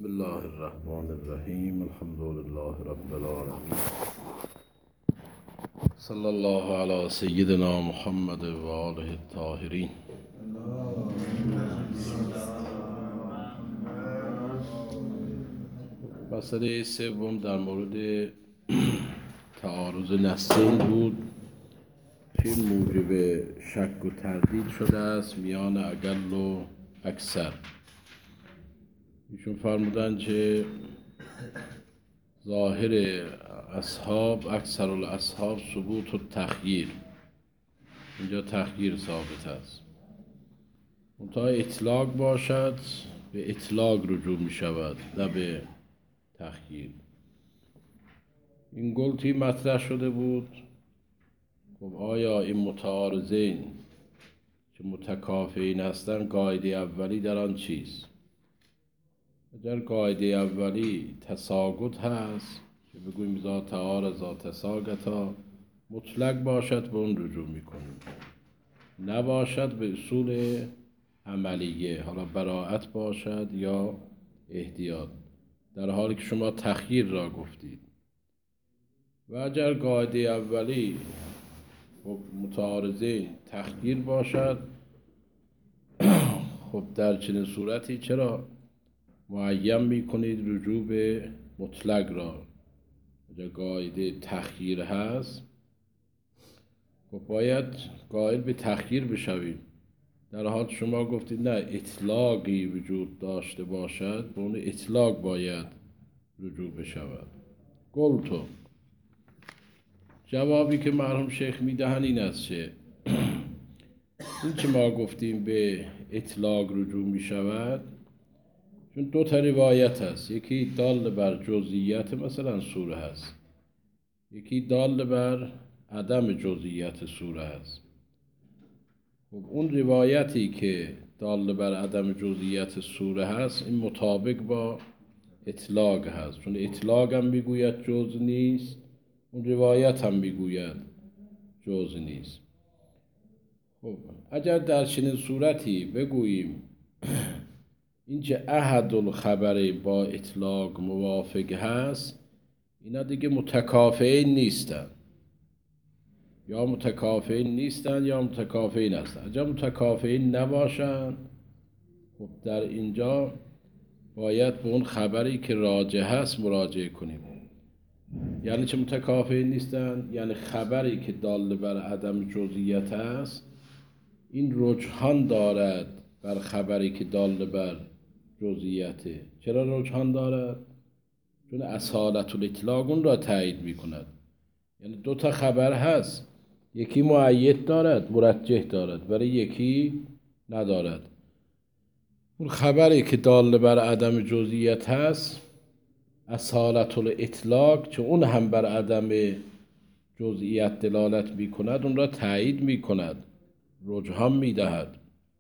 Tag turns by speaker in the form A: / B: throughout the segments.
A: بسم الله الرحمن الرحیم. الحمد لله رب العالمین. صلی الله علی سیدنا محمد و آله الطاهرین. مسئله سوم در مورد تعارض نصین بود که موجب شک و تردید شده است میان اقل و اکثر. ایشون فرمودند که ظاهر اصحاب، اکثر الاصحاب، ثبوت و تخییر. اینجا تخییر ثابت است. منتها اطلاق باشد به اطلاق رجوع می شود، نه به تخییر. این گلتی مطرح شده بود. خب آیا این متعارضین که متکافئین هستند قاعده اولی در آن چیست؟ اگر قاعده اولی تساقط هست که بگوییم ذات تعارضا تساقطا، مطلق باشد به اون رجوع میکنیم، نباشد به اصول عملیه، حالا براءت باشد یا احتیاط، در حالی که شما تخییر را گفتید. و اگر قاعده اولی متعارضین تخییر باشد، خب در چنین صورتی چرا معین میکنید رجوع به مطلق را؟ اگر قاعده تخییر هست خب باید قائل به تخییر بشوید، در حال شما گفتید نه، اطلاقی وجود داشته باشد به اون اطلاق باید رجوع بشود. گلتو جوابی که مرحوم شیخ میدهن این است که این که ما گفتیم به اطلاق رجوع میشود چون دو تا روایت هست، یکی دال بر جزئیات مثلا سوره هست، یکی دال بر عدم جزئیات سوره هست. خب اون روایتی که دال بر عدم جزئیات سوره هست این مطابق با اطلاق هست، چون اطلاق هم میگوید جزء نیست، اون روایت هم میگوید جزء نیست. خب اگر در چنین صورتی بگوییم این که احد الخبر با اطلاق موافق هست، اینا دیگه متکافئین نیستن، یا متکافئین نیستن یا متکافئین هستن. اگر متکافئین نباشن خب در اینجا باید به اون خبری که راجح هست مراجعه کنیم. یعنی چه متکافئین نیستن؟ یعنی خبری که دال بر عدم جزئیت هست این رجحان دارد بر خبری که دال بر جزئیاته. چرا رجحان دارد؟ چون اصالت الاطلاق اون را تایید می کند. یعنی دو تا خبر هست، یکی مؤید دارد، مرجح دارد، ولی یکی ندارد. اون خبری که دال بر عدم جزئیت هست اصالت الاطلاق، چون اون هم بر عدم جزئیت دلالت می کند، اون را تایید می کند، رجحان می دهد.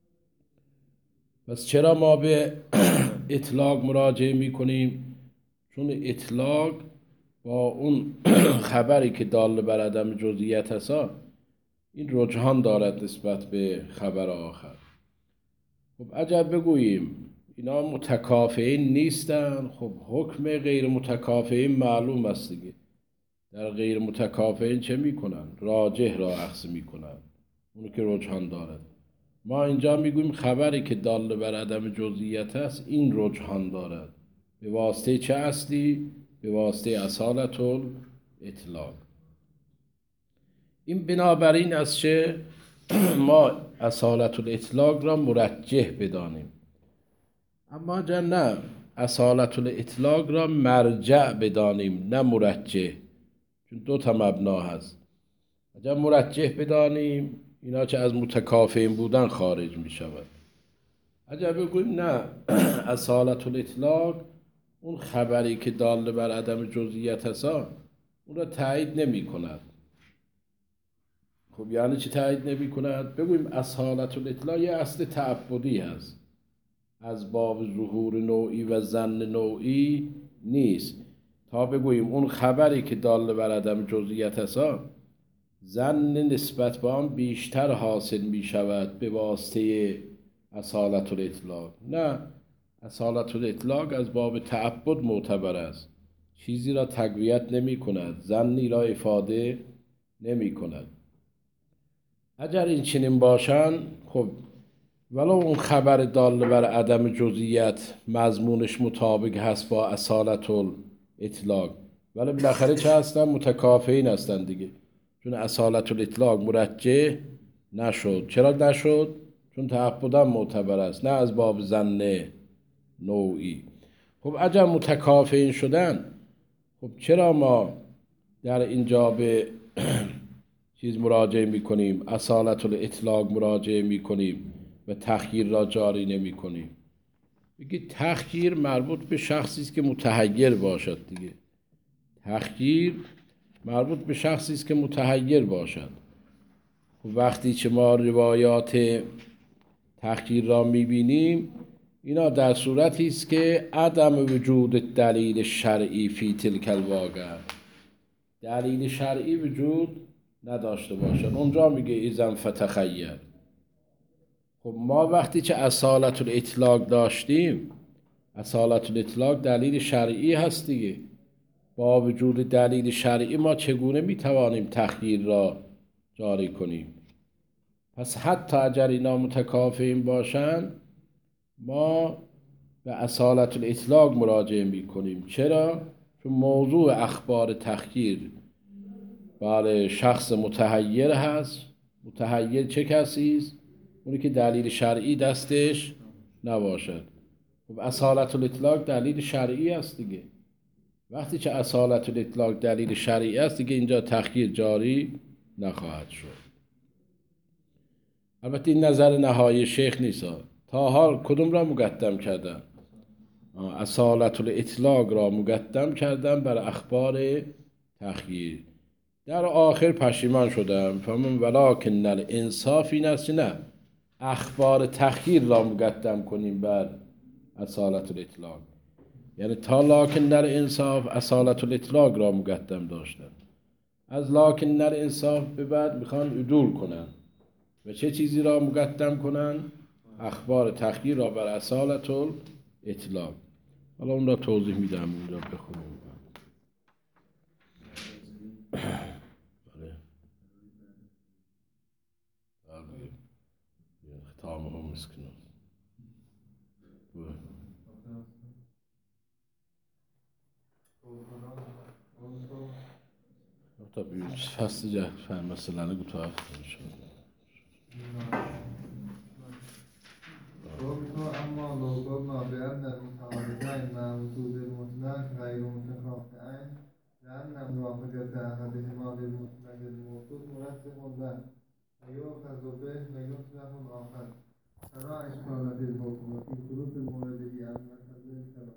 A: پس چرا ما به اطلاق مراجعه می کنیم؟ چون اطلاق با اون خبری که دال بر عدم جزئیت هست این رجحان دارد نسبت به خبر آخر. خب اگر بگوییم اینا متکافئین نیستن، خب حکم غیر متکافئین معلوم است دیگه. در غیر متکافئین چه می کنن؟ راجح را اخذ می کنن، اونو که رجحان دارد. ما اینجا میگوییم خبری که دال بر عدم جزئیت است این رجحان دارد. به واسطه چه اصلی؟ به واسطه اصالت الاطلاق. این بنابراین است که ما اصالت الاطلاق را مرجح بدانیم. اما اگر نه، اصالت الاطلاق را مرجع بدانیم نه مرجح، چون دو تا مبنا هست. اگر مرجح بدانیم اینا که از متکافئین بودن خارج می شود. اگر بگوییم نه، اصالت الاطلاق اون خبری که دال بر عدم جزئیت هست اون را تایید نمی کند. خب یعنی چی تایید نمی کند؟ بگوییم اصالت الاطلاق یه اصل تعبدی هست، از باب ظهور نوعی و ظن نوعی نیست. تا بگوییم اون خبری که دال بر عدم جزئیت هست ظن نسبت به آن بیشتر حاصل می شود به واسطه اصالت الاطلاق. نه، اصالت الاطلاق از باب تعبد معتبر است، چیزی را تقویت نمی کند، ظنی را افاده نمی کند. اگر این چنین باشن، خب ولو اون خبر دال بر عدم جزئیت مضمونش مطابق هست با اصالت الاطلاق، ولی بالاخره چه هستن؟ متکافئین هستن دیگه. چون اصالت الاطلاق مرجح نشد. چرا نشد؟ چون تعبداً معتبر است، نه از باب ظن نوعی. خب اگر متکافئین شدن، خب چرا ما در اینجا به چیز مراجعه میکنیم، اصالت الاطلاق مراجعه میکنیم و تخییر را جاری نمی کنیم؟ بگید تخییر مربوط به شخصی است که متحیر باشد دیگه. تخییر مربوط به شخصی است که متحیر باشد. وقتی که ما روایات تخییر را میبینیم، اینا در صورتی است که عدم وجود دلیل شرعی فی تلک الواقع، دلیل شرعی وجود نداشته باشد. اونجا میگه ایزن فتخیر. خب ما وقتی که اصالت الاطلاق داشتیم، اصالت الاطلاق دلیل شرعی هست دیگه. با وجود دلیل شرعی ما چگونه میتوانیم تخییر را جاری کنیم؟ پس حتی اگر اینا متکافئین باشن، ما به اصالت الاطلاق مراجعه میکنیم. چرا؟ چون موضوع اخبار تخییر برای شخص متحیر هست. متحیر چه کسی است؟ اونی که دلیل شرعی دستش نباشد. خب اصالت الاطلاق دلیل شرعی است دیگه. وقتی که اصالت الاطلاق دلیل شرعی است دیگه، اینجا تخییر جاری نخواهد شد. البته این نظر نهایی شیخ نیست. تا حال کدوم را مقدم کردن؟ اصالت الاطلاق را مقدم کردن بر اخبار تخییر. در آخر پشیمان شدم. فهمم ولکن الانصاف این است نه اخبار تخییر را مقدم کنیم بر اصالت الاطلاق. یعنی تا لکن الانصاف اصالت الاطلاق را مقدم داشتن، از لکن الانصاف به بعد میخوان عدول کنن و چه چیزی را مقدم کنن؟ اخبار تخییر را بر اصالت الاطلاق. حالا اون را توضیح میدم، اونجا بخونیم. ختامه مسکنون tabii faslıca mesela bu taraf
B: اما لو قلنا بأن المتعارضين مع وجود المطلق غير متكافئين لأن موافقة أحدهما للمطلق الموصوف مرسم له ويؤخذ به ويطلق الآخر فلا إشكال في الحكم وفي خروج المورد عن محل الكلام.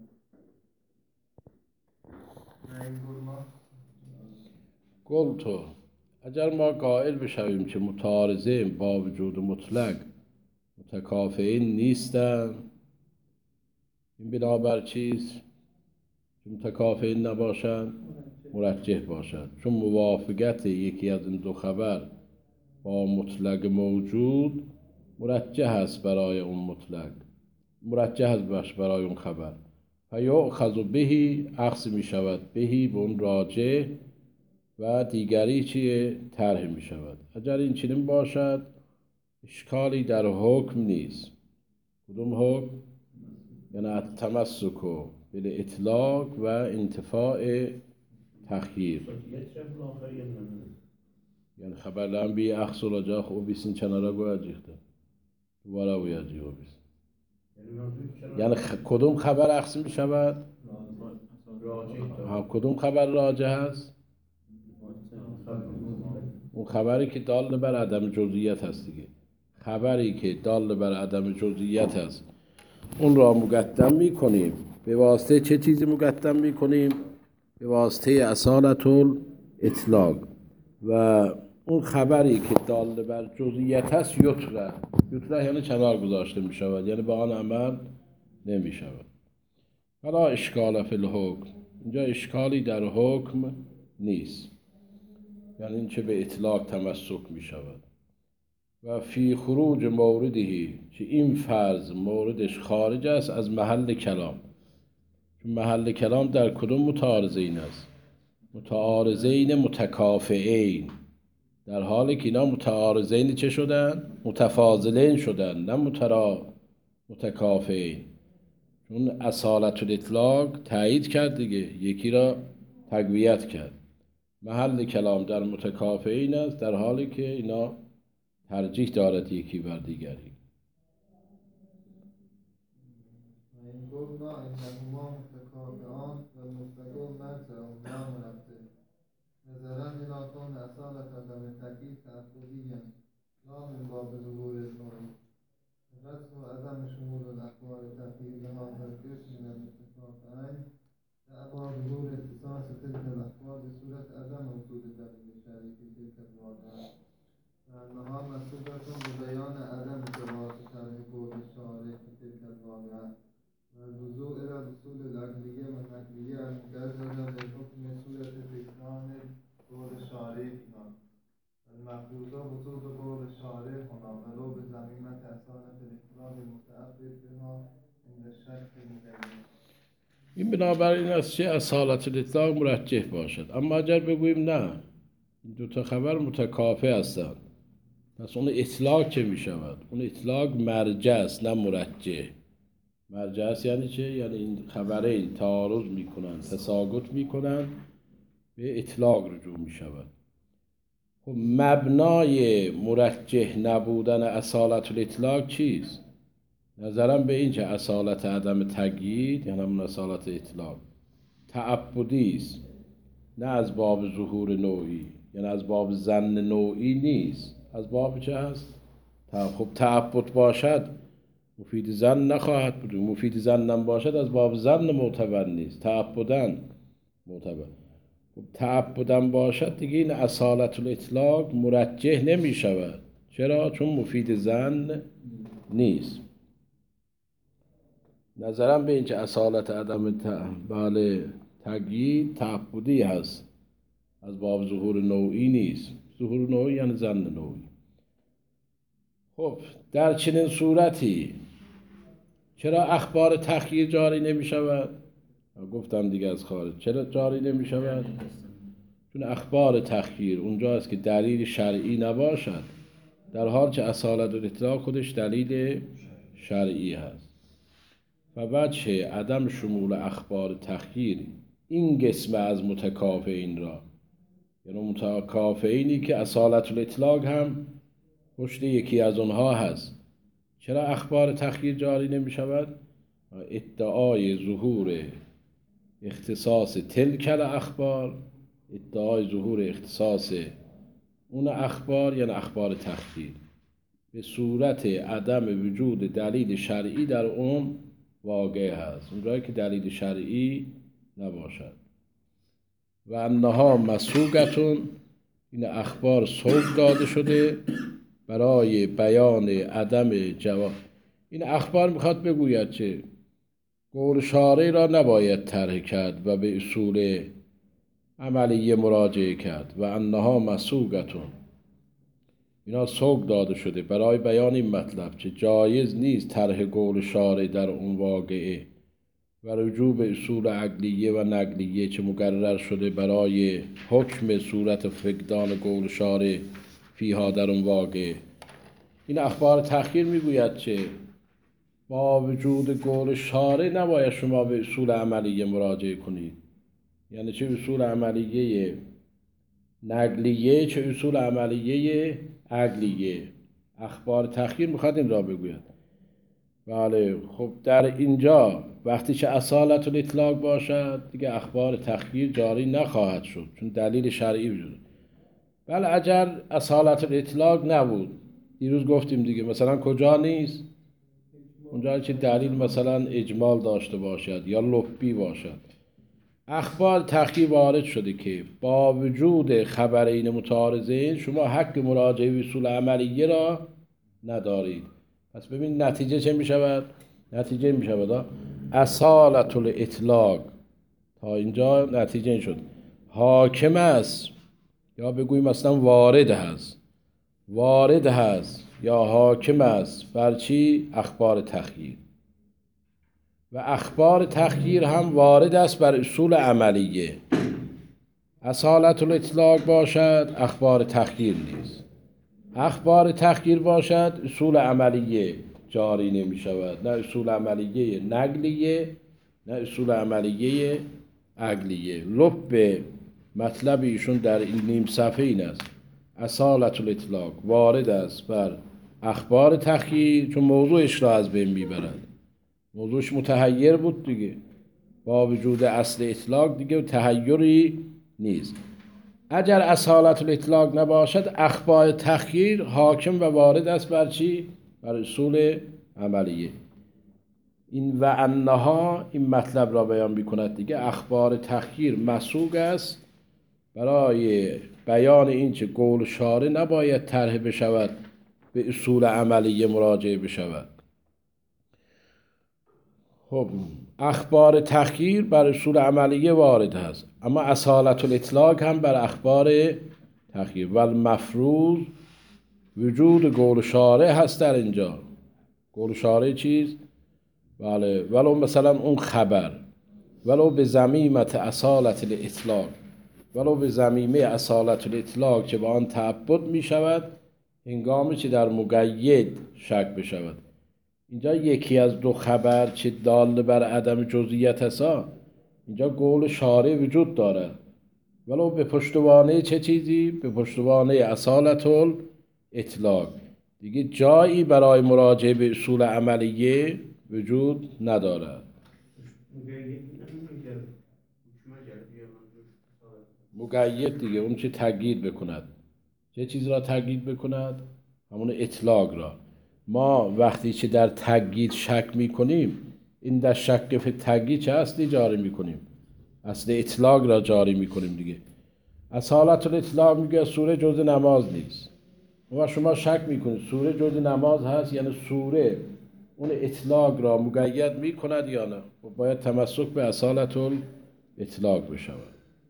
A: گلتو اگر ما قائل بشویم که متعارضین با وجود مطلق متکافئین نیستن، این بنابر چیست؟ که متکافئین نباشند، مرجح باشد. چون موافقت یکی از این دو خبر با مطلق موجود مرجح است برای اون مطلق، مرجح است برای اون خبر. فیؤخذ بهی، اخذ می شود بهی به اون راجح، و دیگری چیه؟ طرح می شود. اگر این چنین باشد اشکالی در حکم نیست. کدوم حکم؟ یعنی التمسک بالاطلاق و انتفاع تخییر. یعنی خبرلن بی اخص olacağı o bilsin kenara koyacaktı. Duvara koyacağı o bilsin. یعنی کدوم خبر اخذ می شود؟ کدوم خبر راجح است؟ اون خبری که دال بر عدم جزئیت هست دیگه. خبری که دال بر عدم جزئیت هست اون را مقدم می کنیم. به واسطه چه چیزی مقدم می کنیم؟ به واسطه اصالت الاطلاق. و اون خبری که دال بر جزئیت هست یطرح یعنی کنار گذاشته می شود، یعنی به آن عمل نمی شود. فلا اشکال فی الحکم، اینجا اشکالی در حکم نیست، یعنی این چه به اطلاق تمسک می شود. و فی خروج موردهی، که این فرض موردش خارج است از محل کلام. چون محل کلام در کدوم متعارضین است؟ متعارضین متکافئین، در حالی که اینا متعارضین چه شدن؟ متفاضلین شدن، نه متکافئین. چون اصالت الاطلاق تایید کرد دیگه، یکی را تقویت کرد. محل کلام در متکافئین است، در حالی که اینا ترجیح دارد یکی بر دیگری.
B: نظرا إلى كون أصالة عدم التأكيد تأكديا لا من باب ظهور النوع، رسم عدم شمول الأخبار التأكيد لهذا القسم من المتكافئين لأبعاد ظهور اختصاص تلك الأخبار بصورة عدم وجود دليل شرعي في تلك الواقعة، لأنها مسؤولة ببيان عدم جواز ترك قول الشارع في تلك الواقعة والرجوع إلى الأصول العقلية والنقلية المجردة للحكم صورة فقدان قول الشارع فيها. المفروض وجود قول الشارع هنا ولو بزمینة اصالة الاطلاق المتعبد بها عند الشك المبين.
A: این بنابراین است چه اصالت الاطلاق مرجح باشد. اما اگر بگوییم نه، این دو تا خبر متکافئ هستند، پس اون اطلاق چه می شود؟ اون اطلاق مرجع است نه مرجح. مرجع است یعنی چه؟ یعنی این خبرین تعارض می کنند، تساقط می کنند، به اطلاق رجوع می شود. خب مبنای مرجح نبودن اصالت الاطلاق چیست؟ نظرم به این که اصالت عدم تقیید، یعنی همون اصالت اطلاق تعبدی است، نه از باب ظهور نوعی، یعنی از باب ظن نوعی نیست. از باب چه هست؟ خب تعبد باشد مفید ظن نخواهد بود، مفید ظن باشد از باب ظن معتبر نیست، تعبداً معتبر. خب تعبداً باشد دیگه این اصالت الاطلاق مرجح نمی شود. چرا؟ چون مفید ظن نیست. نظرم به این که اصالت عدم تقیید تعبدی هست، از باب ظهور نوعی نیست. ظهور نوعی یعنی ظن نوعی. خب در چنین صورتی چرا اخبار تخییر جاری نمی شود؟ گفتم دیگه از خارج. چرا جاری نمی شود؟ چون اخبار تخییر اونجاست که دلیل شرعی نباشد، در حال که اصالت الاطلاق خودش دلیل شرعی هست. و وجه عدم شمول اخبار تخییر این قسم از متکافئین را، یعنی متکافئینی که اصالت الاطلاق هم پشت یکی از اونها هست، چرا اخبار تخییر جاری نمی شود؟ ادعای ظهور اختصاص تلک الاخبار، ادعای ظهور اختصاص اون اخبار یعنی اخبار تخییر به صورت عدم وجود دلیل شرعی در اون واقع هست، اونجایی که دلیل شرعی نباشد. و انها مسوقتون، این اخبار سوق داده شده برای بیان عدم جواز. این اخبار میخواد بگوید چه؟ قول شارع را نباید طرح کرد و به اصول عملیه مراجعه کرد. و انها مسوقتون، اینا سوق داده شده برای بیان این مطلب که جایز نیست طرح قول شارع در اون واقعه و رجوع به اصول عقلیه و نقلیه که مقرر شده برای حکم صورت فقدان قول شارع فیها در اون واقعه. این اخبار تخییر میگوید که با وجود قول شارع نباید شما به اصول عملیه مراجعه کنید، یعنی چه اصول عملیه نقلیه چه اصول عملیه عقلیه. اخبار تخییر میخواد این را بگوید. بله، خب در اینجا وقتی که اصالت الاطلاق باشد دیگه اخبار تخییر جاری نخواهد شد، چون دلیل شرعی وجود. بله اگر اصالت الاطلاق نبود، دیروز گفتیم دیگه، مثلا کجا نیست؟ اونجا که دلیل مثلا اجمال داشته باشد یا لفظی باشد. اخبار تخییر وارد شده که با وجود خبرین متعارضین شما حق مراجعه به اصول عملیه را ندارید. پس ببین نتیجه چه می شود؟ نتیجه می شود اصالت الاطلاق تا اینجا نتیجه این شد حاکم است، یا بگوییم مثلا وارد هست یا حاکم است بر چی؟ اخبار تخییر. و اخبار تخییر هم وارد است بر اصول عملیه. اصالت الاطلاق باشد اخبار تخییر نیست، اخبار تخییر باشد اصول عملیه جاری نمی شود، نه اصول عملیه نقلیه نه اصول عملیه عقلیه. لب مطلب ایشون در این نیم صفحه این است: اصالت الاطلاق وارد است بر اخبار تخییر، چون موضوعش را از بین میبرد. موضوعش متحیر بود دیگه، با وجود اصل اطلاق دیگه تحیری نیست. اگر اصالت الاطلاق نباشد اخبار تخییر حاکم و وارد است بر چی؟ بر اصول عملیه. این و انها این مطلب را بیان می‌کند دیگه. اخبار تخییر مسوق است برای بیان اینکه قول شارع نباید طرح بشود به اصول عملیه مراجعه بشود. خب اخبار تخییر بر اصول عملیه وارد هست، اما اصالت الاطلاق هم بر اخبار تخییر. و المفروض وجود قول شارع هست در اینجا. قول شارع چیز؟ بله، ولو مثلا اون خبر، ولو به ضمیمت اصالت الاطلاق، ولو به ضمیمه اصالت الاطلاق که با آن تعبد می شود هنگامی که در مقید شک بشود. اینجا یکی از دو خبر چه دال بر عدم جزئیت است، اینجا قول شارع وجود دارد، ولو به پشتوانه چه چیزی؟ به پشتوانه اصالت الاطلاق. دیگه جایی برای مراجعه به اصول عملیه وجود ندارد. مقید دیگه اون چه تقیید بکند. چه چیز را تقیید بکند؟ همون اطلاق را. ما وقتی که در تقیید شک میکنیم، این در شک فی تقیید چه اصلی جاری میکنیم؟ اصل اطلاق را جاری میکنیم دیگه. اصالت الاطلاق میگه سوره جز نماز نیست، و شما شک میکنید سوره جز نماز هست، یعنی سوره اون اطلاق را مقید میکند یا نه؟ و باید تمسک به اصالت الاطلاق بشود.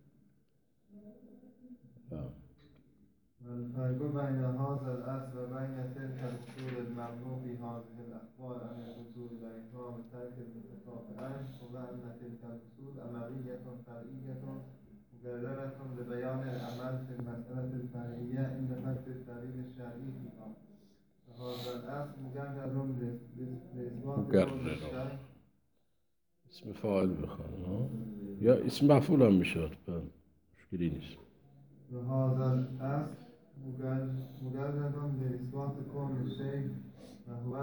B: والفرق بين هذا الأصل وبين تلك الأصول الممنوع في هذه الأخبار عن الرجوع بإنكار ترك المتكافئين هو أن تلك الأصول عملية فرعية مقررة لبيان العمل في المسألة الفرعية عند فقد الدليل الشرعي فيها. وهذا الأصل مجرد لإثبات قول الشرع.
A: اسم فاعل بخوان یا اسم مفعول هم میشود، مشکلی نیست.
B: وهذا الأصل مجرد لإثبات كون الشيء وهو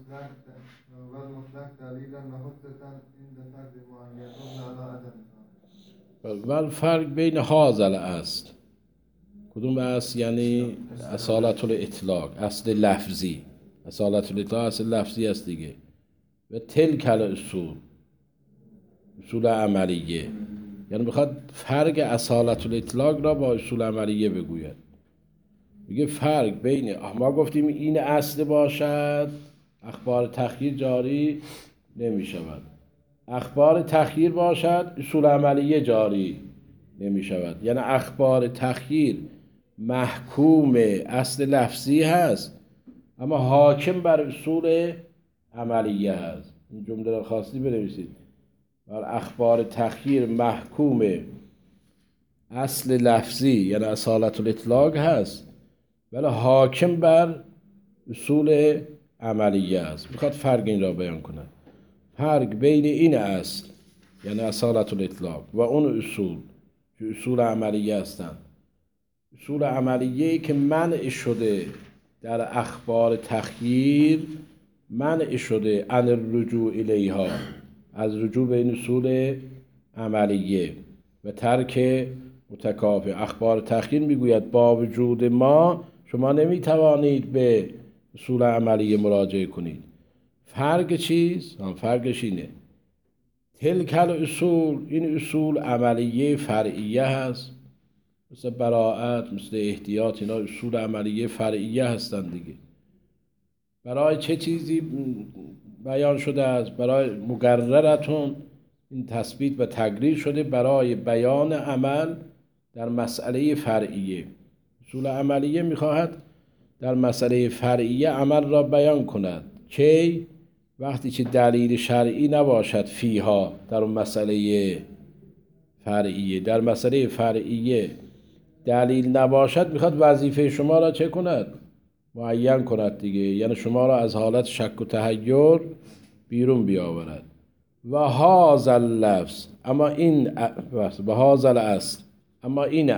B: المطلق دليلا وحجة عند فقد ما يدل على عدمه.
A: و الفرق بین هذا الاصل، کدوم اصل؟ یعنی اصالت الاطلاق، اصل لفظی. اصالت الاطلاق اصل لفظی است دیگه. و تلک الاصول، اصول عملیه، یعنی بخواد فرق اصالت الاطلاق را با اصول عملیه بگوید. میگه فرق بین، ما گفتیم این اصل باشد اخبار تخییر جاری نمی شود، اخبار تخییر باشد اصول عملیه جاری نمی شود. یعنی اخبار تخییر محکوم اصل لفظی هست اما حاکم بر اصول عملیه هست. این جمله را خواستی بنویسید: اخبار تخییر محکوم اصل لفظی یعنی اصالت الاطلاق هست ولی حاکم بر اصول عملیه است. میخواد فرق این را بیان کنه. فرق بین این اصل یعنی اصالت الاطلاق و اون اصول که اصول عملیه هستند. اصول عملیه که منع شده در اخبار تخییر، منع شده عن الرجوع الیها، از رجوع به این اصول عملیه و ترک متکافئ. اخبار تخییر میگوید با وجود ما شما نمیتوانید به اصول عملیه مراجعه کنید. فرق چیز؟ فرقش اینه: تلک الاصول، این اصول عملیه فرعیه هست، مثل براءت، مثل احتیاط، اینا اصول عملیه فرعیه هستند دیگه. برای چه چیزی بیان شده است؟ برای مقررتون، این تثبیت و تقریر شده برای بیان عمل در مسئله فرعیه. اصول عملیه میخواهد در مسئله فرعیه عمل را بیان کند کی؟ وقتی که دلیل شرعی نباشد فیها، در اون مسئله فرعیه. در مسئله فرعیه دلیل نباشد، میخواد وظیفه شما را چه کند؟ معین کند دیگه، یعنی شما را از حالت شک و تحیر بیرون بیاورد. و هذا اللفظ، اما این و هذا الاصل، اما این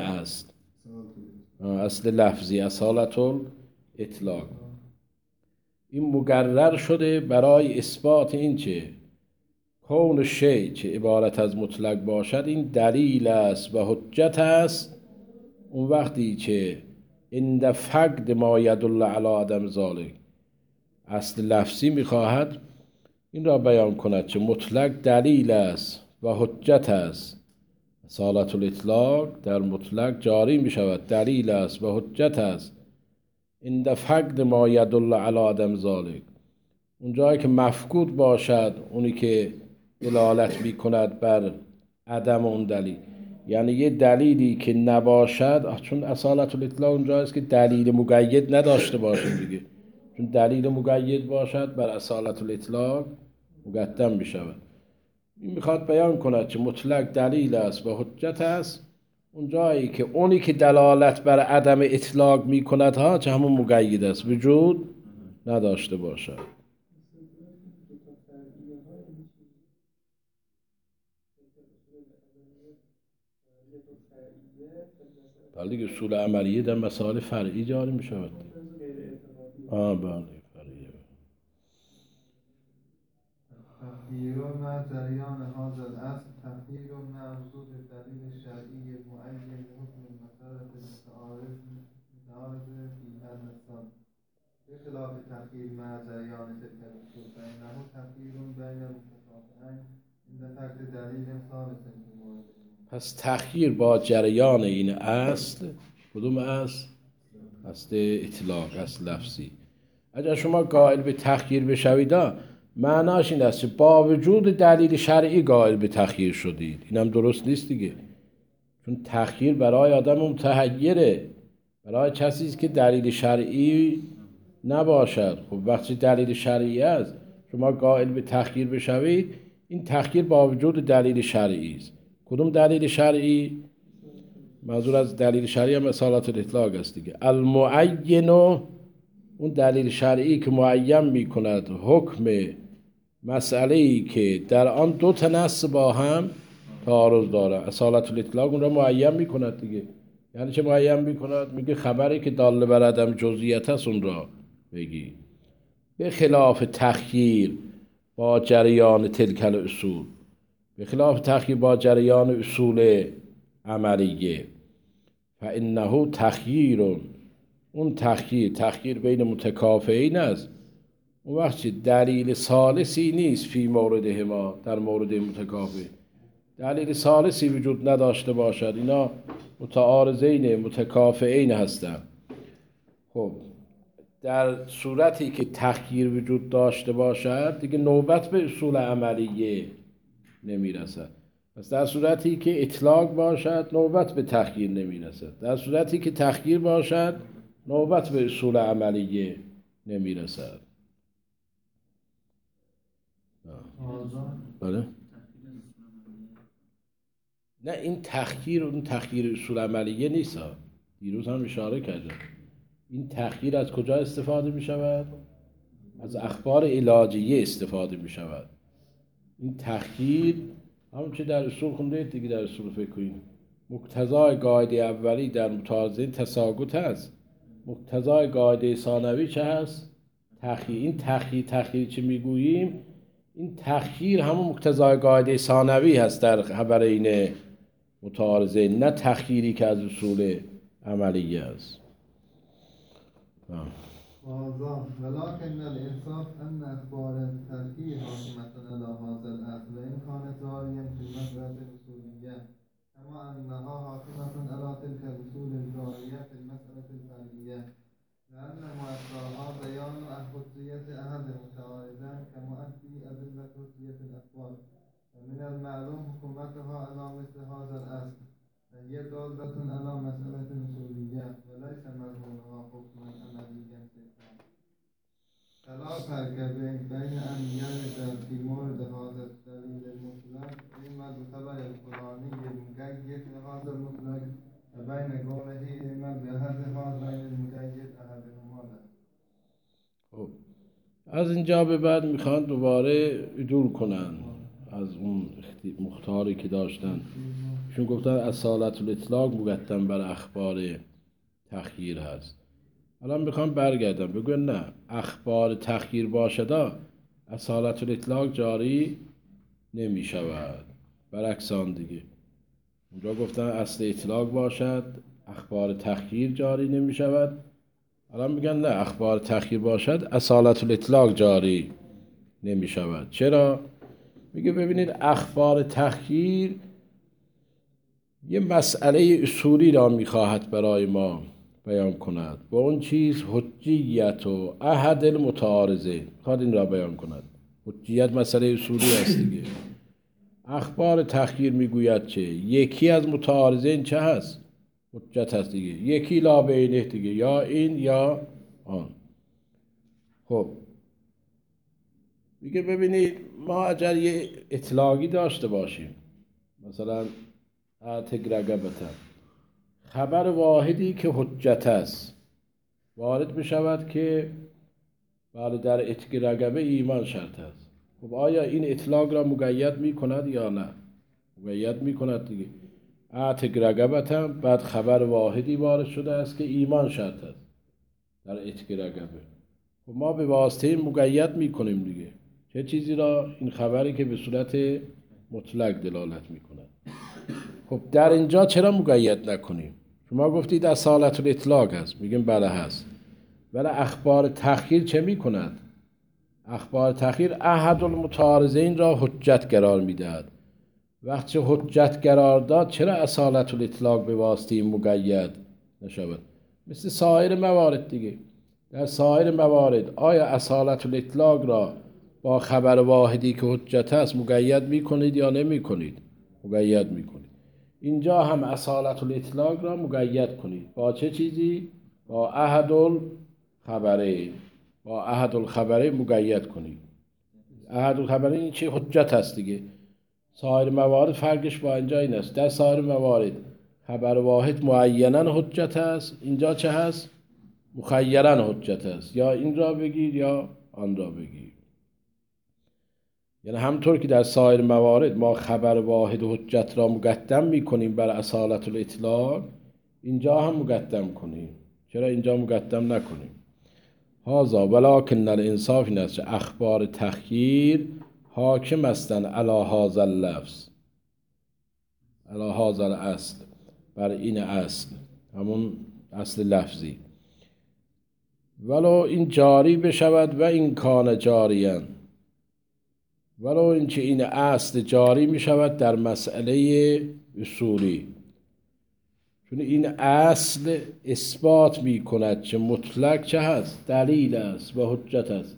A: اصل لفظی اصالت الاطلاق، این مقرر شده برای اثبات این چه کون شی چه عبارت از مطلق باشد این دلیل است و حجت است. اون وقتی که عند فقد ما یدل علی عدم ذلک، اصل لفظی میخواهد این را بیان کند که مطلق دلیل است و حجت است. اصالت الاطلاق در مطلق جاری می شود، دلیل است و حجت است. عند فقد ما یدل علی عدم ذلک، اون جایی که مفقود باشد اونی که دلالت می کند بر عدم اون دلیل، یعنی یه دلیلی که نباشد، چون اصالت الاطلاق اون جایی است که دلیل مقید نداشته باشه دیگه، چون دلیل مقید باشد بر اصالت الاطلاق مقدم می شود. این میخواد بیان کند که مطلق دلیل است و حجت است اون جایی که اونی که دلالت بر عدم اطلاق می کند ها چه همون مقید است، وجود نداشته باشد. بله دیگه، اصول عملیه در مسائل فرعی جاری می شود. بله فرعیه.
B: تخییر مع جریان هذا الاصل تخییر مع وجود الدلیل الشرعی المعین لحكم المسألة المتعارض في هذا الصدد بخلاف تخییر مع جریان تلك الأصول فإنه تخییر بین المتکافئین عند فقد دلیل ثالث في مورد.
A: پس تخییر با جریان این اصل، کدوم اصل؟ اصل اطلاق، اصل لفظی. اگر شما قائل به تخییر بشوید معناش این است که با وجود دلیل شرعی قائل به تخییر شدید. اینم درست نیست دیگه، چون تخییر برای آدم متحیره، برای کسی است که دلیل شرعی نباشد. خب وقتی دلیل شرعی است شما قائل به تخییر بشوید، این تخییر با وجود دلیل شرعی است. کدوم دلیل شرعی؟ منظور از دلیل شرعی هم اصالت الاطلاق است دیگه. المعین، اون دلیل شرعی که معین می کند حکم مسئله‌ای که در آن دو تا نص با هم تعارض داره. اصالت الاطلاق اون را معین می کند دیگه. یعنی چه معین می کند؟ میگه خبری که دال بر عدم جزئیت است اون را بگی. به خلاف تخییر با جریان تلک الاصول، به خلاف تخییر با جریان اصول عملیه. فانه تخییر، اون تخییر بین متکافئین است. اون وقت دلیل ثالثی نیست فی موردهما، در مورد متکافئ دلیل ثالثی وجود نداشته باشد، اینا متعارضین متکافئین هستند. خب در صورتی که تخییر وجود داشته باشد دیگه نوبت به اصول عملیه نمیرسد. پس در صورتی که اطلاق باشد نوبت به تخییر نمیرسد، در صورتی که تخییر باشد نوبت به اصول عملیه نمیرسد. بله؟ نه این تخییر، اون تخییر اصول عملیه نیست ها. دیروز هم اشاره کردم. این تخییر از کجا استفاده می شود؟ از اخبار علاجیه استفاده می شود. این تخییر همون که در اصول خونده دیگه، در اصول فکر کنید مقتضای قاعده اولی در متعارضین تساقط هست، مقتضای قاعده ثانوی چه هست؟ تخییر. این تخییر چه میگوییم؟ این تخییر همون مقتضای قاعده ثانوی هست در خبر این متعارضین، نه تخییری که از اصول عملیه است.
B: ولكن الإنصاف أن أخبار التخيير حاكمة على هذا الأصل وإن كانت جاريا في المسألة الأصولية كما أنها حاكمة على تلك الأصول الجارية في المسألة الفرعية، لأن مؤداها بيان حجية أحد المتعارضين كمؤدي أدلة حجية الأخبار، ومن المعلوم حكومتها على مثل هذا الأصل، فهي دالة على مسألة أصولية وليس مضمونها حكما عمليا آخر که بین أن يرد في مورد هذا الدليل المطلق إما بخبر القرآني المقيد لهذا المطلق وبين قوله إما بأحد هذين المقيد أحدهما له.
A: از اینجا به بعد میخوان دوباره عدول کنن از اون مختاری که داشتن. چون گفتن اصالت الاطلاق مقدم بر اخبار تخییر هست. الان میخوام برگردم بگن نه، اخبار تخییر باشد اصالت الاطلاق جاری نمی شود، برعکس آن دیگه. اونجا گفتن اصل اطلاق باشد اخبار تخییر جاری نمی شود، الان میگن نه، اخبار تخییر باشد اصالت الاطلاق جاری نمی شود. چرا؟ میگه ببینید اخبار تخییر یه مسئله اصولی را میخواهد برای ما بیان کند، با اون چیز حجیت و احد المتعارضین، میخواد این را بیان کند. حجیت مسئله اصولی است دیگه. اخبار تخییر میگوید چه؟ یکی از متعارضین چه هست؟ حجت هست دیگه. یکی لا بینه دیگه، یا این یا آن. خب میگه ببینید ما اگر یه اطلاقی داشته باشیم، مثلا اعتق رقبة، خبر واحدی که حجت است وارد بشود که بله در اعتق رقبه ایمان شرط است. خب آیا این اطلاق را مقید می کند یا نه؟ مقید می کند دیگه. اعتق رقبة، بعد خبر واحدی وارد شده است که ایمان شرط است در اعتق رقبه. خب ما به واسطه این مقید می کنیم دیگه. چه چیزی را؟ این خبری که به صورت مطلق دلالت می کند. خب در اینجا چرا مقید نکنیم؟ شما گفتید اصالت الاطلاق هست، میگیم بله هست، ولی اخبار تخییر چه می کند؟ اخبار تخییر احد المتعارضین را حجت قرار میدهد. وقتی حجت قرار داد چرا اصالت الاطلاق به واسطه مقید نشود؟ مثل سایر موارد دیگه. در سایر موارد آیا اصالت الاطلاق را با خبر واحدی که حجت است مقید می کنید یا نمی کنید؟ مقید می کنید. اینجا هم اصالت الاطلاق را مقید کنید. با چه چیزی؟ با احد الخبره. با احد الخبره مقید کنید. احد الخبره این چی؟ حجت هست دیگه. سایر موارد فرقش با اینجا این است. در سایر موارد خبر واحد معیناً حجت است، اینجا چه هست؟ مخیراً حجت است. یا این را بگیر یا آن را بگیر. یعنی همطور که در سایر موارد ما خبر واحد حجت را مقدم می کنیم بر اصالت الاطلاق، اینجا هم مقدم کنیم. چرا اینجا مقدم نکنیم؟ هذا ولکن الانصاف این است که اخبار تخییر حاکم هستند علی هذا اللفظ، علی هذا الاصل، بر این اصل، همون اصل لفظی. ولو این جاری بشود و این کان جاریان، ولو اینکه این اصل جاری می شود در مسئله اصولی. چون این اصل اثبات می کند که مطلق چه هست؟ دلیل است و حجت است.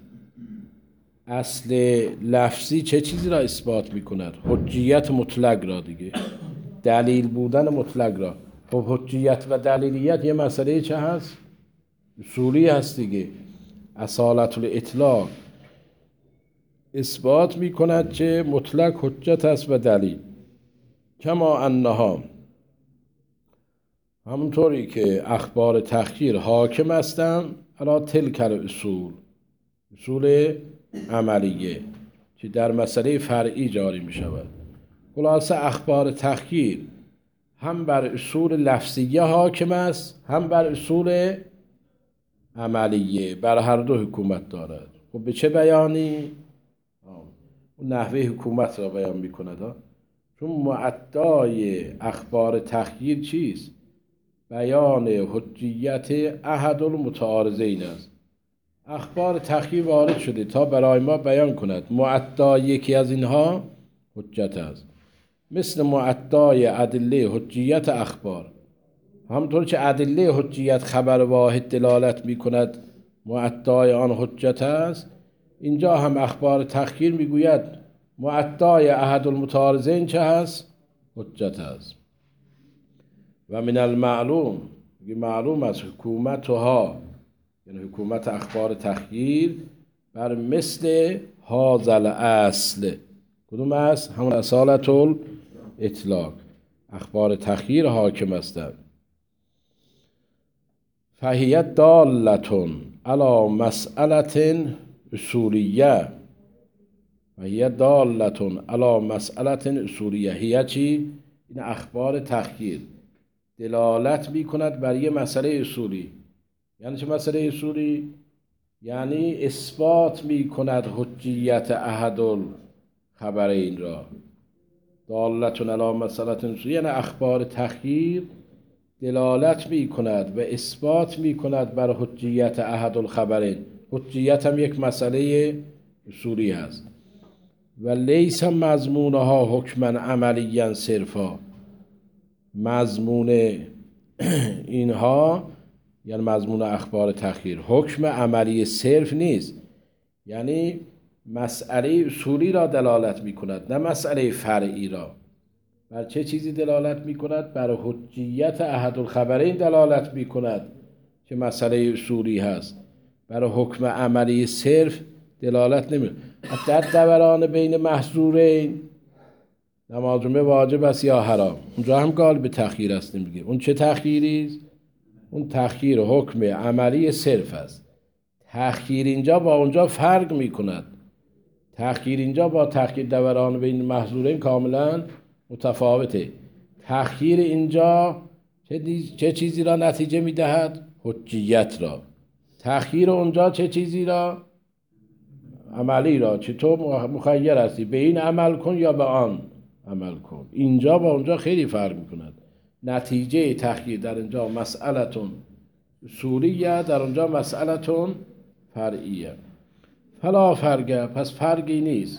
A: اصل لفظی چه چیزی را اثبات می کند؟ حجیت مطلق را دیگه، دلیل بودن مطلق را. خب حجیت و دلیلیت یه مسئله چه هست؟ اصولی هست دیگه. اصالت الاطلاق اثبات می کند که مطلق حجت است و دلیل. کما انها، همونطوری که اخبار تخییر حاکم هستند علی تلک الاصول، اصول عملیه که در مسئله فرعی جاری می شود. خلاصه اخبار تخییر هم بر اصول لفظیه حاکم است، هم بر اصول عملیه، بر هر دو حکومت دارد. خب به چه بیانی؟ اون نحوه حکومت را بیان می کند. چون معدای اخبار تخییر چیست؟ بیان حجیت احد المتعارضین است. اخبار تخییر وارد شده تا برای ما بیان کند معدای یکی از اینها حجت است، مثل معدای ادله حجیت اخبار. همطور که ادله حجیت خبر واحد دلالت می کند معدای آن حجت است، اینجا هم اخبار تخییر می گوید معدای احد المتعارضین چه هست؟ حجت است. و من المعلوم، معلوم است حکومتها، یعنی حکومت اخبار تخییر، بر مثل هازل اصل. کدوم اصل؟ همون اصالت الاطلاق. اخبار تخییر حاکم هستند. فهیه دالة علی مسئلة اصولیه. فهیه دالة علی مسئلة اصولیه. هیه چی؟ این اخبار تخییر دلالت می کند بر یه مسئله اصولی. یعنی چه مسئله اصولی؟ یعنی اثبات می کند حجیت احد الخبرین را. دالة علی مسئلة اصولیه یعنی اخبار تخییر دلالت می کند و اثبات می کند بر حجیت احد الخبرین. حجیت هم یک مسئله اصولی هست. و لیس مضمونها حکما عملیا صرفا. مضمون اینها یعنی مضمون اخبار تخییر حکم عملی صرف نیست، یعنی مسئله اصولی را دلالت می کند نه مسئله فرعی را. بر چه چیزی دلالت می کند؟ بر حجیت احد الخبرین دلالت می کند که مسئله اصولی هست. بر حکم عملی صرف دلالت نمی کند. در دوران بین محظورین نماز جمعه واجب است یا حرام، اونجا هم قال به تخییر است. نمیگه اون چه تخییری است؟ اون تخییر حکم عملی صرف است. تخییر اینجا با اونجا فرق می کند. تخییر اینجا با تخییر دوران بین محظورین کاملا متفاوته. تخییر اینجا چه چیزی را نتیجه می دهد؟ حجیت را. تخییر اونجا چه چیزی را؟ عملی را. چطور مخیر هستی به این عمل کن یا به آن عمل کن. اینجا با اونجا خیلی فرق می کند. نتیجه تخییر در اینجا مسئلتون اصولیه، در اونجا مسئلتون فرعیه. فلا فرقه، پس فرقی نیست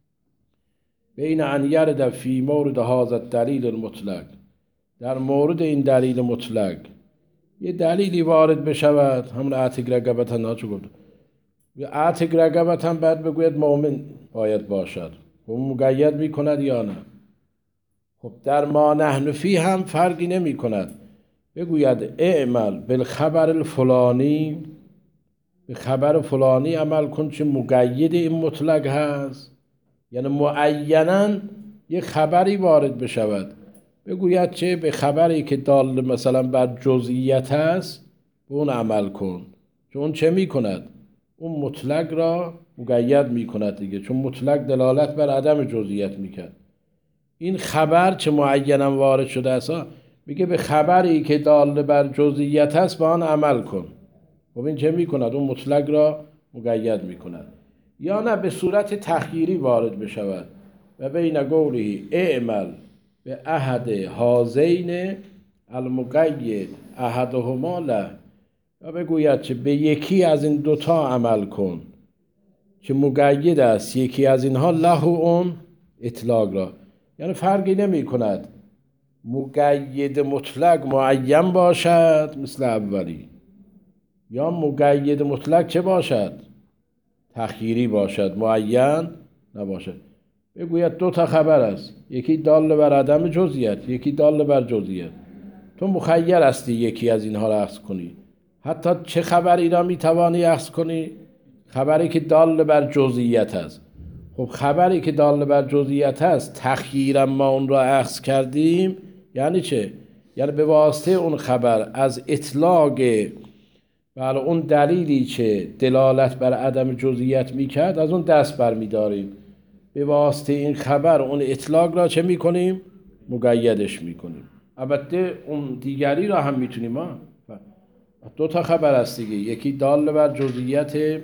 A: بین ان یرد فی مورد هذا الدلیل المطلق، در مورد این دلیل مطلق یه دلیلی وارد بشود، همون اعتق رقبتا ناچو گفت، اعتق رقبتا بعد بگوید مؤمن باید باشد، اون مقید می کند یا نه؟ خب در ما نحن فی هم فرقی نمی کند. بگوید اعمل بالخبر الفلانی، به خبر فلانی عمل کن چه مقید این مطلق هست، یعنی معیناً یه خبری وارد بشود بگوید چه به خبری که دال مثلا بر جزئیت هست به اون عمل کن، چون چه می کند؟ اون مطلق را مقید می کند دیگه، چون مطلق دلالت بر عدم جزئیت می کرد. این خبر چه معیناً وارد شده است میگه به خبری که دال بر جزئیت هست به آن عمل کن. خب این چه می کند؟ اون مطلق را مقید می کند. یا نه به صورت تخییری وارد بشود و بین قوله اعمل به احد هازین المقید احدهما له، و بگوید چه به یکی از این دوتا عمل کن که مقید است یکی از اینها له اون اطلاق را. یعنی فرقی نمی کند مقید مطلق معین باشد مثل اولی، یا مقید مطلق چه باشد؟ تخییری باشد معین نباشد. بگوید دو تا خبر است، یکی دال بر عدم جزئیت یکی دال بر جزئیت، تو مخیر هستی یکی از اینها را اخذ کنی. حتی چه خبری را میتوانی اخذ کنی؟ خبری که دال بر جزئیت است. خب خبری که دال بر جزئیت است تخییرا ما اون را اخذ کردیم، یعنی چه؟ یعنی به واسطه اون خبر از اطلاق بله اون دلیلی که دلالت بر عدم جزئیت میکرد از اون دست برمیداریم، به واسطه این خبر اون اطلاق را چه میکنیم؟ مقیدش میکنیم. البته اون دیگری را هم میتونیم دو تا خبر است دیگه، یکی دال بر جزئیت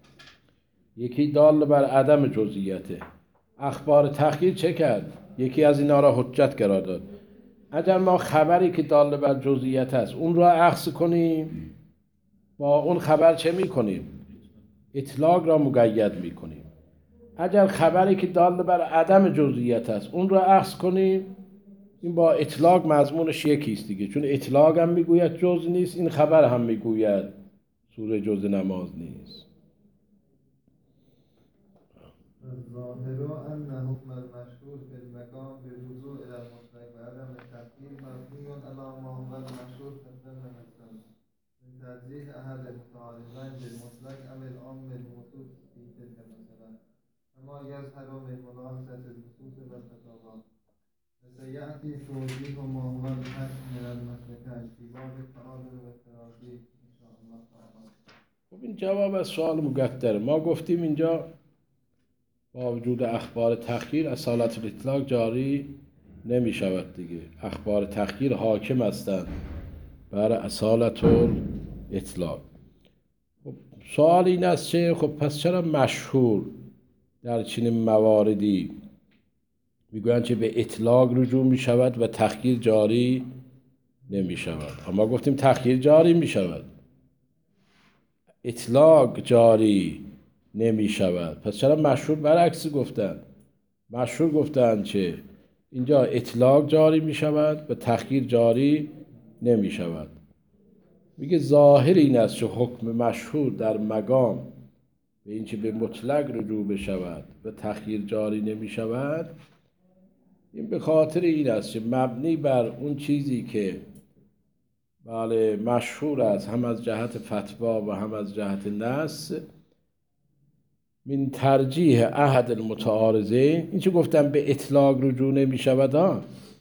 A: یکی دال بر عدم جزئیت. اخبار تخییر چه کرد؟ یکی از اینا را حجت قرار داد. اگر ما خبری که دال بر جزئیت است اون را اخذ کنیم با اون خبر چه میکنیم؟ اطلاق را مقید میکنیم. اگر خبری که دال بر عدم جزئیت است اون را اخذ کنیم، این با اطلاق مضمونش یکیست دیگه، چون اطلاق هم میگوید جزء نیست، این خبر هم میگوید سوره جزء نماز نیست.
B: الظاهر ان حكم المشهور في المقام بالرجوع الى المطلق وعدم التقدير مبني على ما هو المشهور في السنه مثلا. ترجیح احد المتعارضین بالمطلق او العام بالمخصوص فی تلک المسألة کما یظهر من ملاحظة النصوص والفتاوی وسیأتی توضیح ما هو الحق من المسلکین فی باب التعادل والتراضی ان شاء الله تعالی.
A: خب این جواب از سوال مقدره. ما گفتیم اینجا با وجود اخبار تخییر اصالت الاطلاق جاری نمی شود دیگه. اخبار تخییر حاکم هستند بر اصالت الاطلاق. خب سوال این است که خب پس چرا مشهور در چنین مواردی میگویند که به اطلاق رجوع می شود و تخییر جاری نمی شود؟ اما گفتیم تخییر جاری می شود، اطلاق جاری نمی شود. پس چرا مشهور برعکس گفتند؟ مشهور گفتند که اینجا اطلاق جاری می شود و تخییر جاری نمی شود. میگه ظاهر این است که حکم مشهور در مقام به این که به مطلق رجوع بشود و تخییر جاری نمی شود، این به خاطر این است که مبنی بر اون چیزی که بله مشهور است هم از جهت فتوا و هم از جهت نص من ترجیح احد المتعارضین. این چه گفتم به اطلاق رجوع نمی شود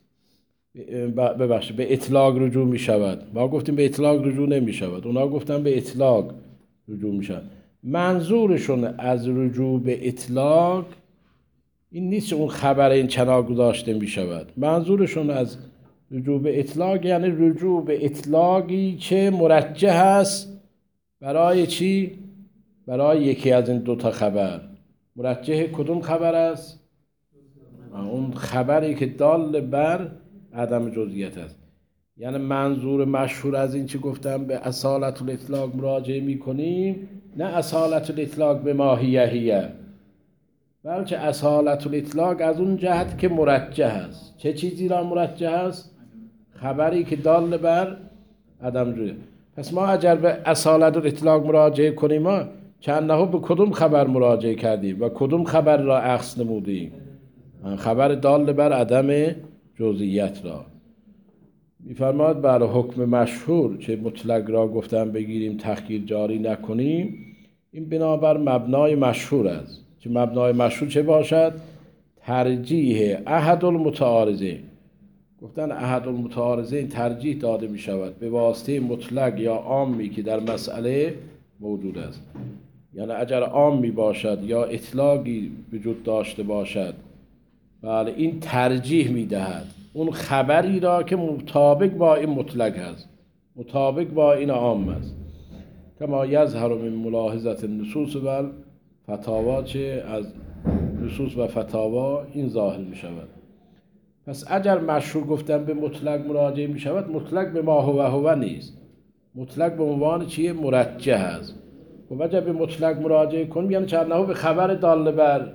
A: ببخشید به اطلاق رجوع می شود، ما گفتیم به اطلاق رجوع نمی شود، اونا گفتن به اطلاق رجوع می شود. منظورشون از رجوع به اطلاق این نیست اون خبر این چنان گذاشته می شود. منظورشون از رجوع به اطلاق یعنی رجوع به اطلاقی که مرجح است برای چی؟ برای یکی از این دوتا خبر. مرجح کدوم خبر است؟ اون خبری که دال بر عدم جزئیت است. یعنی منظور مشهور از این چی گفتم به اصالت الاطلاق مراجعه می کنیم، نه اصالت الاطلاق به ماهیهیه، بلکه اصالت الاطلاق از اون جهت که مرجح است. چه چیزی را مرجح است؟ خبری که دال بر عدم جزئیت. پس ما اگر به اصالت الاطلاق مراجعه کنیم ما چندها به کدوم خبر مراجعه کردیم و کدوم خبر را اخذ نمودیم؟ خبر دال بر عدم جزئیت را. می‌فرماد بر حکم مشهور که مطلق را گفتن بگیریم تخییر جاری نکنیم، این بنابر مبنای مشهور است که مبنای مشهور چه باشد؟ ترجیح احد المتعارضین. گفتن احد المتعارضین ترجیح داده می شود به واسطه مطلق یا عامی که در مسئله موجود است. یعنی اگر عامی باشد یا اطلاقی وجود داشته باشد، بله این ترجیح می دهد اون خبری را که مطابق با این مطلق است، مطابق با این عام است. کما یظهر من ملاحظت النصوص و فتاوا، چه از نصوص و فتاوا این ظاهر می شود. پس اگر مشهور گفتن به مطلق مراجعه می شود، مطلق به ما هو نیست، مطلق به عنوان چیه؟ مرجح است. و اگر به مطلق مراجعه کنیم یعنی چندها به خبر دال بر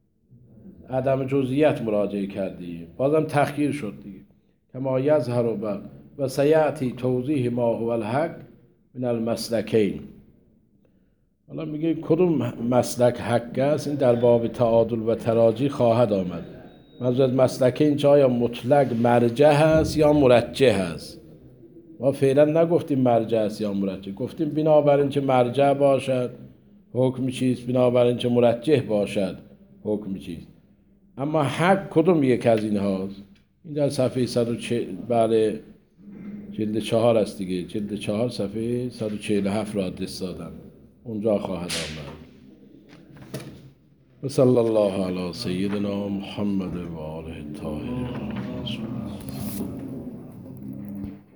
A: عدم جزئیت مراجعه کردیم، بازم تخییر شد دیگه. کما یظهر و سیأتی توضیح ما هو الحق من المسلکین. حالا میگه کدوم مسلک حق است، این در باب تعادل و تراجی خواهد آمد. منظور از مسلکین چه آیا مطلق مرجح است یا مرجح است؟ ما فعلا نگفتیم مرجح است یا مرجح، گفتیم بنابراین که مرجح باشد حکم چیست، بنابراین که مرجح باشد حکم چیست. اما حق کدوم یک از این هاست؟ این در صفحه 140 بله جلد 4 است دیگه، جلد 4 صفحه 147 را آدرس دادم، اونجا خواهد آمد. و صلی الله علی سیدنا محمد و آله الطاهرین.